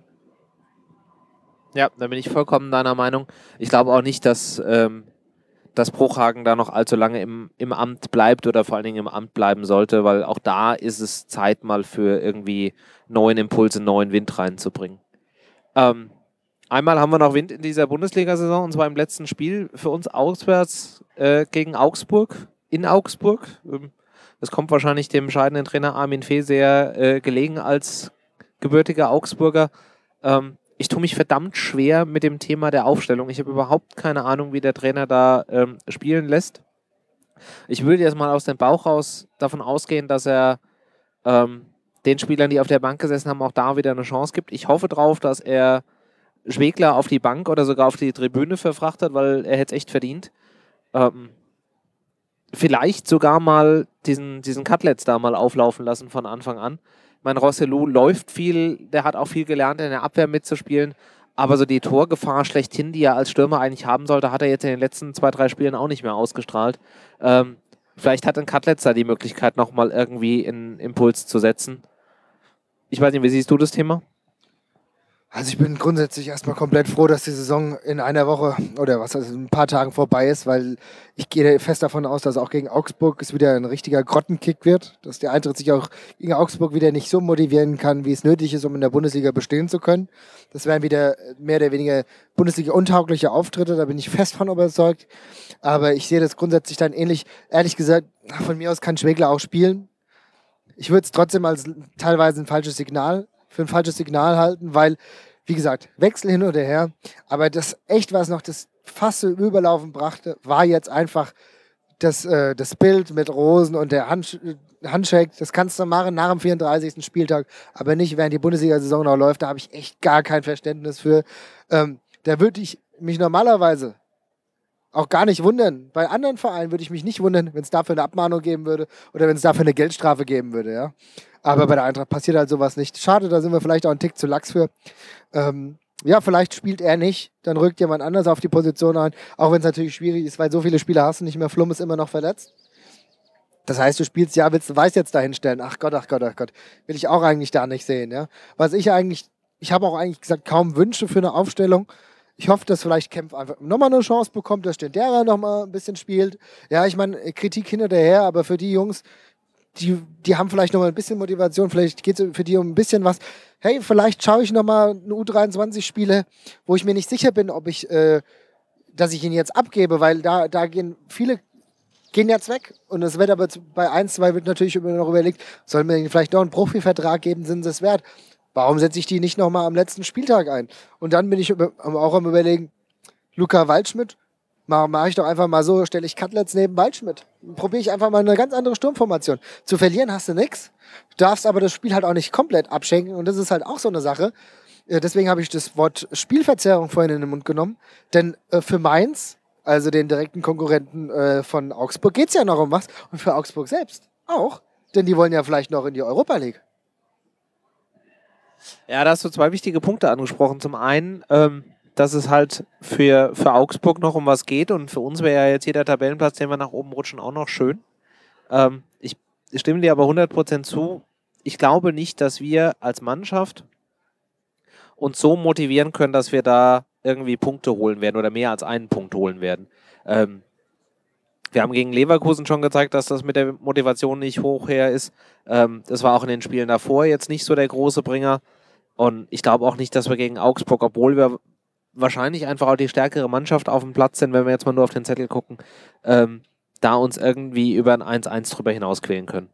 Ja, da bin ich vollkommen deiner Meinung. Ich glaube auch nicht, dass, ähm, dass Bruchhagen da noch allzu lange im, im Amt bleibt oder vor allen Dingen im Amt bleiben sollte, weil auch da ist es Zeit, mal für irgendwie neuen Impulse, neuen Wind reinzubringen. Ähm, Einmal haben wir noch Wind in dieser Bundesliga-Saison, und zwar im letzten Spiel für uns auswärts äh, gegen Augsburg, in Augsburg. Ähm, das kommt wahrscheinlich dem scheidenden Trainer Armin Fee sehr äh, gelegen als gebürtiger Augsburger. Ähm, ich tue mich verdammt schwer mit dem Thema der Aufstellung. Ich habe überhaupt keine Ahnung, wie der Trainer da ähm, spielen lässt. Ich würde jetzt mal aus dem Bauch raus davon ausgehen, dass er ähm, den Spielern, die auf der Bank gesessen haben, auch da wieder eine Chance gibt. Ich hoffe drauf, dass er Schwegler auf die Bank oder sogar auf die Tribüne verfrachtet, weil er hätte es echt verdient. Ähm, vielleicht sogar mal diesen, diesen Cutlets da mal auflaufen lassen von Anfang an. Mein Rossellou läuft viel, der hat auch viel gelernt, in der Abwehr mitzuspielen, aber so die Torgefahr schlechthin, die er als Stürmer eigentlich haben sollte, hat er jetzt in den letzten zwei, drei Spielen auch nicht mehr ausgestrahlt. Ähm, vielleicht hat ein Cutlets da die Möglichkeit, nochmal irgendwie einen Impuls zu setzen. Ich weiß nicht, wie siehst du das Thema? Also ich bin grundsätzlich erstmal komplett froh, dass die Saison in einer Woche oder was also ein paar Tagen vorbei ist, weil ich gehe fest davon aus, dass auch gegen Augsburg es wieder ein richtiger Grottenkick wird, dass der Eintritt sich auch gegen Augsburg wieder nicht so motivieren kann, wie es nötig ist, um in der Bundesliga bestehen zu können. Das wären wieder mehr oder weniger Bundesliga-untaugliche Auftritte, da bin ich fest von überzeugt. Aber ich sehe das grundsätzlich dann ähnlich. Ehrlich gesagt, von mir aus kann Schwegler auch spielen. Ich würde es trotzdem als teilweise ein falsches Signal für ein falsches Signal halten, weil, wie gesagt, Wechsel hin oder her, aber das echt, was noch das Fass zum Überlaufen brachte, war jetzt einfach das, äh, das Bild mit Rosen und der Handsch- Handshake. Das kannst du machen nach dem vierunddreißigsten Spieltag, aber nicht, während die Bundesliga-Saison noch läuft. Da habe ich echt gar kein Verständnis für. Ähm, da würde ich mich normalerweise auch gar nicht wundern. Bei anderen Vereinen würde ich mich nicht wundern, wenn es dafür eine Abmahnung geben würde oder wenn es dafür eine Geldstrafe geben würde, ja. Aber bei der Eintracht passiert halt sowas nicht. Schade, da sind wir vielleicht auch einen Tick zu lax für. Ähm, ja, vielleicht spielt er nicht, dann rückt jemand anders auf die Position ein, auch wenn es natürlich schwierig ist, weil so viele Spieler hast du nicht mehr. Flum ist immer noch verletzt. Das heißt, du spielst, ja, willst du Weiß jetzt dahin stellen. Ach Gott, ach Gott, ach Gott. Will ich auch eigentlich da nicht sehen, ja. Was ich eigentlich, ich habe auch eigentlich gesagt, kaum Wünsche für eine Aufstellung. Ich hoffe, dass vielleicht Kempf einfach nochmal eine Chance bekommt, dass Stendera nochmal ein bisschen spielt. Ja, ich meine, Kritik hinterher, aber für die Jungs, die, die haben vielleicht nochmal ein bisschen Motivation, vielleicht geht es für die um ein bisschen was. Hey, vielleicht schaue ich nochmal eine U dreiundzwanzig-Spiele, wo ich mir nicht sicher bin, ob ich, äh, dass ich ihn jetzt abgebe, weil da, da gehen viele gehen jetzt weg. Und es wird aber bei eins, zwei wird natürlich immer noch überlegt, sollen wir ihnen vielleicht noch einen Profivertrag geben, sind sie es wert? Warum setze ich die nicht nochmal am letzten Spieltag ein? Und dann bin ich auch am Überlegen, Luca Waldschmidt, mache mach ich doch einfach mal so, stelle ich Cutlets neben Waldschmidt. Probiere ich einfach mal eine ganz andere Sturmformation. Zu verlieren hast du nichts, du darfst aber das Spiel halt auch nicht komplett abschenken und das ist halt auch so eine Sache. Deswegen habe ich das Wort Spielverzerrung vorhin in den Mund genommen, denn äh, für Mainz, also den direkten Konkurrenten äh, von Augsburg, geht es ja noch um was und für Augsburg selbst auch, denn die wollen ja vielleicht noch in die Europa League. Ja, da hast du zwei wichtige Punkte angesprochen. Zum einen, ähm, dass es halt für, für Augsburg noch um was geht und für uns wäre ja jetzt jeder Tabellenplatz, den wir nach oben rutschen, auch noch schön. Ähm, ich stimme dir aber hundert Prozent zu. Ich glaube nicht, dass wir als Mannschaft uns so motivieren können, dass wir da irgendwie Punkte holen werden oder mehr als einen Punkt holen werden. Ähm, wir haben gegen Leverkusen schon gezeigt, dass das mit der Motivation nicht hoch her ist. Ähm, das war auch in den Spielen davor jetzt nicht so der große Bringer. Und ich glaube auch nicht, dass wir gegen Augsburg, obwohl wir wahrscheinlich einfach auch die stärkere Mannschaft auf dem Platz sind, wenn wir jetzt mal nur auf den Zettel gucken, ähm, da uns irgendwie über ein eins eins drüber hinaus quälen können.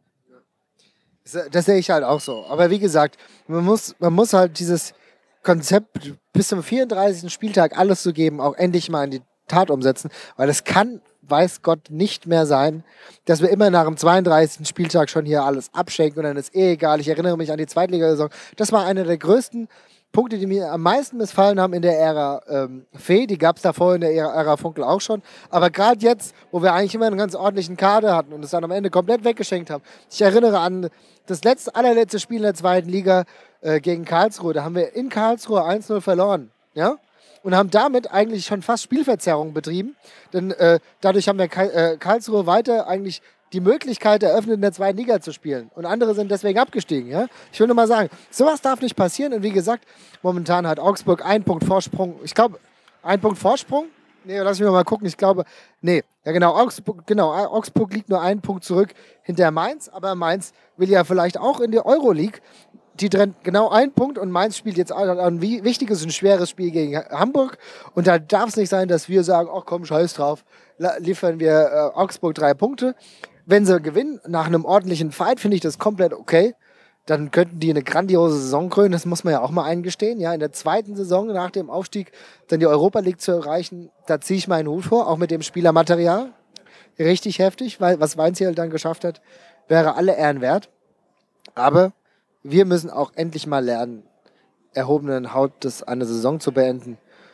Das, das sehe ich halt auch so. Aber wie gesagt, man muss, man muss halt dieses Konzept bis zum vierunddreißigsten Spieltag alles zu geben, auch endlich mal in die Tat umsetzen, weil es kann, weiß Gott, nicht mehr sein, dass wir immer nach dem zweiunddreißigsten Spieltag schon hier alles abschenken und dann ist eh egal. Ich erinnere mich an die Zweitligasaison. Das war einer der größten Punkte, die mir am meisten missfallen haben in der Ära ähm, Fee. Die gab es davor in der Ära, Ära Funkel auch schon. Aber gerade jetzt, wo wir eigentlich immer einen ganz ordentlichen Kader hatten und es dann am Ende komplett weggeschenkt haben. Ich erinnere an das letzte, allerletzte Spiel in der zweiten Liga äh, gegen Karlsruhe. Da haben wir in Karlsruhe eins null verloren. Ja? Und haben damit eigentlich schon fast Spielverzerrung betrieben. Denn äh, dadurch haben wir Kal- äh, Karlsruhe weiter eigentlich die Möglichkeit eröffnet, in der zweiten Liga zu spielen. Und andere sind deswegen abgestiegen. Ja? Ich will nur mal sagen, sowas darf nicht passieren. Und wie gesagt, momentan hat Augsburg einen Punkt Vorsprung. Ich glaube, ein Punkt Vorsprung? Nee, lass mich mal gucken. Ich glaube, nee. Ja genau, Augsburg, genau, Augsburg liegt nur einen Punkt zurück hinter Mainz. Aber Mainz will ja vielleicht auch in die Euroleague. Die trennt genau einen Punkt und Mainz spielt jetzt ein wichtiges und schweres Spiel gegen Hamburg. Und da darf es nicht sein, dass wir sagen, ach komm, scheiß drauf, liefern wir äh, Augsburg drei Punkte. Wenn sie gewinnen, nach einem ordentlichen Fight, finde ich das komplett okay. Dann könnten die eine grandiose Saison krönen, das muss man ja auch mal eingestehen. Ja, in der zweiten Saison nach dem Aufstieg dann die Europa League zu erreichen, da ziehe ich meinen Hut vor, auch mit dem Spielermaterial. Richtig heftig, weil was Weinziel dann geschafft hat, wäre alle Ehren wert. Aber wir müssen auch endlich mal lernen, erhobenen Hauptes eine Saison zu beenden.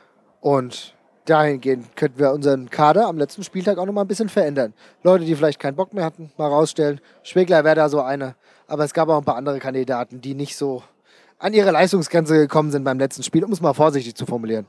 Und dahingehend könnten wir unseren Kader am letzten Spieltag auch noch mal ein bisschen verändern. Leute, die vielleicht keinen Bock mehr hatten, mal rausstellen. Schwegler wäre da so einer. Aber es gab auch ein paar andere Kandidaten, die nicht so an ihre Leistungsgrenze gekommen sind beim letzten Spiel, um es mal vorsichtig zu formulieren.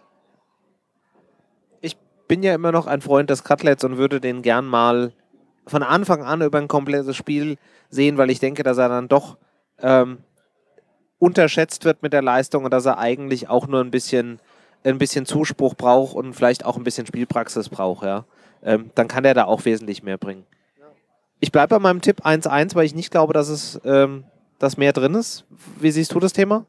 Ich bin ja immer noch ein Freund des Cutlets und würde den gern mal von Anfang an über ein komplettes Spiel sehen, weil ich denke, dass er dann doch ähm, unterschätzt wird mit der Leistung und dass er eigentlich auch nur ein bisschen, ein bisschen Zuspruch braucht und vielleicht auch ein bisschen Spielpraxis braucht. Ja? Ähm, dann kann er da auch wesentlich mehr bringen. Ich bleibe bei meinem Tipp eins eins, weil ich nicht glaube, dass es ähm, dass mehr drin ist. Wie siehst du das Thema?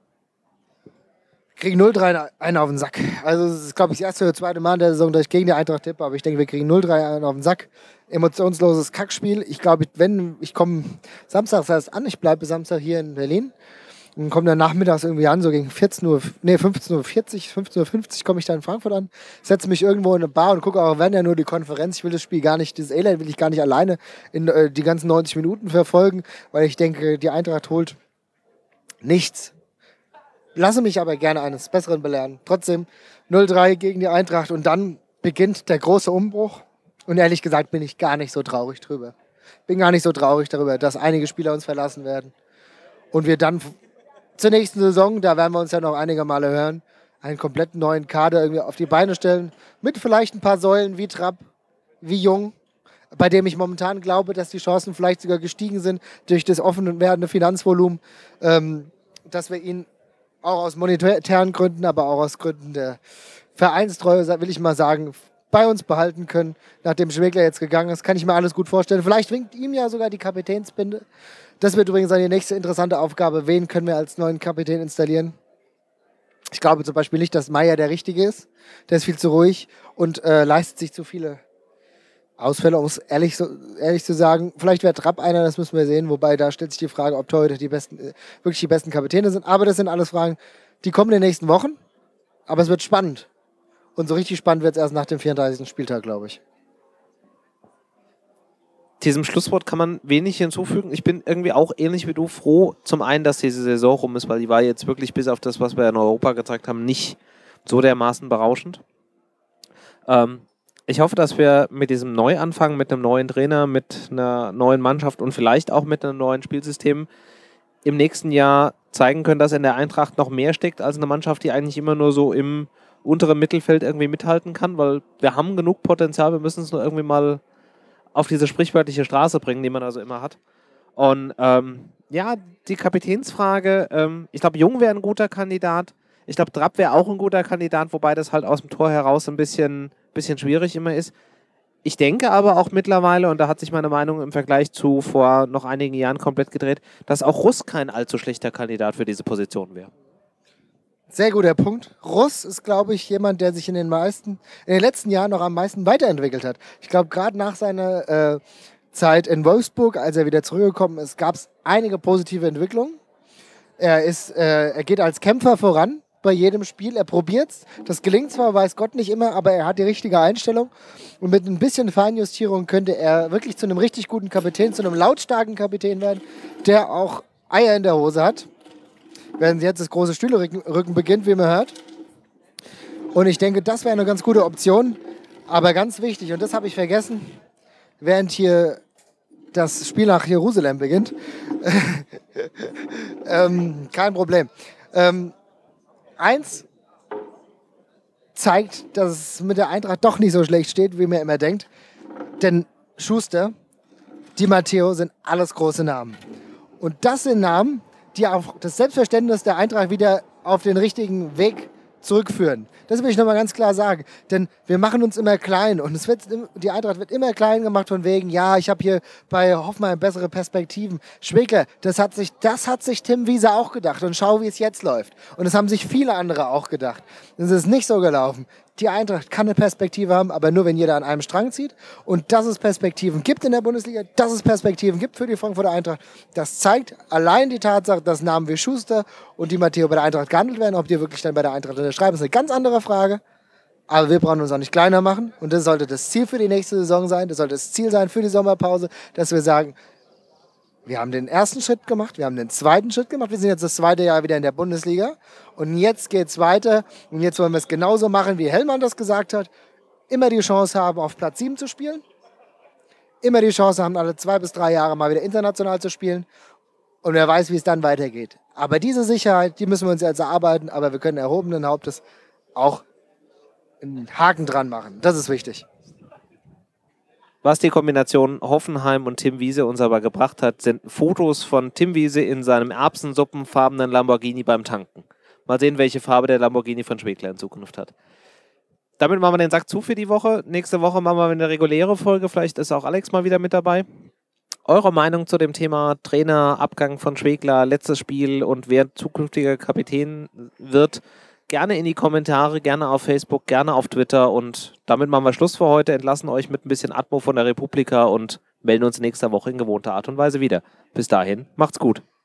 Wir kriegen null drei einen auf den Sack. Also es ist, glaube ich, das erste oder zweite Mal in der Saison, dass ich gegen die Eintracht tippe, aber ich denke, wir kriegen null drei einen auf den Sack. Emotionsloses Kackspiel. Ich glaube, wenn ich komme samstags erst an, ich bleibe Samstag hier in Berlin und komme dann nachmittags irgendwie an, so gegen vierzehn Uhr, nee, fünfzehn Uhr vierzig, fünfzehn Uhr fünfzig komme ich da in Frankfurt an, setze mich irgendwo in eine Bar und gucke auch, wenn ja nur die Konferenz. Ich will das Spiel gar nicht, dieses A-Line will ich gar nicht alleine in äh, die ganzen neunzig Minuten verfolgen, weil ich denke, die Eintracht holt nichts. Lasse mich aber gerne eines Besseren belehren. Trotzdem null drei gegen die Eintracht und dann beginnt der große Umbruch. Und ehrlich gesagt bin ich gar nicht so traurig drüber. Bin gar nicht so traurig darüber, dass einige Spieler uns verlassen werden. Und wir dann zur nächsten Saison, da werden wir uns ja noch einige Male hören, einen komplett neuen Kader irgendwie auf die Beine stellen, mit vielleicht ein paar Säulen wie Trapp, wie Jung, bei dem ich momentan glaube, dass die Chancen vielleicht sogar gestiegen sind durch das offen werdende Finanzvolumen, ähm, dass wir ihn auch aus monetären Gründen, aber auch aus Gründen der Vereinstreue, will ich mal sagen, bei uns behalten können. Nachdem Schwegler jetzt gegangen ist, kann ich mir alles gut vorstellen. Vielleicht winkt ihm ja sogar die Kapitänsbinde. Das wird übrigens seine nächste interessante Aufgabe. Wen können wir als neuen Kapitän installieren? Ich glaube zum Beispiel nicht, dass Meier der Richtige ist. Der ist viel zu ruhig und äh, leistet sich zu viele Ausfälle, um es ehrlich, so, ehrlich zu sagen. Vielleicht wäre Trapp einer, das müssen wir sehen. Wobei, da stellt sich die Frage, ob Torhüter die besten, äh, wirklich die besten Kapitäne sind. Aber das sind alles Fragen, die kommen in den nächsten Wochen. Aber es wird spannend. Und so richtig spannend wird es erst nach dem vierunddreißigsten Spieltag, glaube ich. Diesem Schlusswort kann man wenig hinzufügen. Ich bin irgendwie auch ähnlich wie du froh, zum einen, dass diese Saison rum ist, weil die war jetzt wirklich bis auf das, was wir in Europa gezeigt haben, nicht so dermaßen berauschend. Ähm, ich hoffe, dass wir mit diesem Neuanfang, mit einem neuen Trainer, mit einer neuen Mannschaft und vielleicht auch mit einem neuen Spielsystem im nächsten Jahr zeigen können, dass in der Eintracht noch mehr steckt als eine Mannschaft, die eigentlich immer nur so im unteren Mittelfeld irgendwie mithalten kann, weil wir haben genug Potenzial, wir müssen es nur irgendwie mal auf diese sprichwörtliche Straße bringen, die man also immer hat. Und ähm, ja, die Kapitänsfrage, ähm, ich glaube, Jung wäre ein guter Kandidat. Ich glaube, Trapp wäre auch ein guter Kandidat, wobei das halt aus dem Tor heraus ein bisschen, bisschen schwierig immer ist. Ich denke aber auch mittlerweile, und da hat sich meine Meinung im Vergleich zu vor noch einigen Jahren komplett gedreht, dass auch Russ kein allzu schlechter Kandidat für diese Position wäre. Sehr guter Punkt. Russ ist, glaube ich, jemand, der sich in den meisten, in den letzten Jahren noch am meisten weiterentwickelt hat. Ich glaube, gerade nach seiner äh, Zeit in Wolfsburg, als er wieder zurückgekommen ist, gab es einige positive Entwicklungen. Er ist, äh, er geht als Kämpfer voran bei jedem Spiel. Er probiert es. Das gelingt zwar, weiß Gott nicht immer, aber er hat die richtige Einstellung. Und mit ein bisschen Feinjustierung könnte er wirklich zu einem richtig guten Kapitän, zu einem lautstarken Kapitän werden, der auch Eier in der Hose hat. Während jetzt das große Stühlerücken beginnt, wie man hört. Und ich denke, das wäre eine ganz gute Option. Aber ganz wichtig, und das habe ich vergessen, während hier das Spiel nach Jerusalem beginnt. ähm, kein Problem. Ähm, eins zeigt, dass es mit der Eintracht doch nicht so schlecht steht, wie man immer denkt. Denn Schuster, Di Matteo sind alles große Namen. Und das sind Namen, die auch das Selbstverständnis der Eintracht wieder auf den richtigen Weg zurückführen. Das will ich nochmal ganz klar sagen. Denn wir machen uns immer klein und es wird, die Eintracht wird immer klein gemacht von wegen, ja, ich habe hier bei Hoffenheim bessere Perspektiven. Schwegler, das hat sich, das hat sich Tim Wiese auch gedacht und schau, wie es jetzt läuft. Und das haben sich viele andere auch gedacht. Es ist nicht so gelaufen. Die Eintracht kann eine Perspektive haben, aber nur, wenn jeder an einem Strang zieht. Und dass es Perspektiven gibt in der Bundesliga, dass es Perspektiven gibt für die Frankfurter Eintracht, das zeigt allein die Tatsache, dass Namen wie Schuster und Di Matteo bei der Eintracht gehandelt werden. Ob die wirklich dann bei der Eintracht unterschreiben, ist eine ganz andere Frage. Aber wir brauchen uns auch nicht kleiner machen. Und das sollte das Ziel für die nächste Saison sein. Das sollte das Ziel sein für die Sommerpause, dass wir sagen, wir haben den ersten Schritt gemacht, wir haben den zweiten Schritt gemacht, wir sind jetzt das zweite Jahr wieder in der Bundesliga und jetzt geht es weiter und jetzt wollen wir es genauso machen, wie Hellmann das gesagt hat, immer die Chance haben, auf Platz sieben zu spielen, immer die Chance haben, alle zwei bis drei Jahre mal wieder international zu spielen und wer weiß, wie es dann weitergeht. Aber diese Sicherheit, die müssen wir uns jetzt erarbeiten, aber wir können erhobenen Hauptes auch einen Haken dran machen, das ist wichtig. Was die Kombination Hoffenheim und Tim Wiese uns aber gebracht hat, sind Fotos von Tim Wiese in seinem erbsensuppenfarbenen Lamborghini beim Tanken. Mal sehen, welche Farbe der Lamborghini von Schwegler in Zukunft hat. Damit machen wir den Sack zu für die Woche. Nächste Woche machen wir eine reguläre Folge. Vielleicht ist auch Alex mal wieder mit dabei. Eure Meinung zu dem Thema Trainer, Abgang von Schwegler, letztes Spiel und wer zukünftiger Kapitän wird, gerne in die Kommentare, gerne auf Facebook, gerne auf Twitter und damit machen wir Schluss für heute, entlassen euch mit ein bisschen Atmo von der Republika und melden uns nächste Woche in gewohnter Art und Weise wieder. Bis dahin, macht's gut.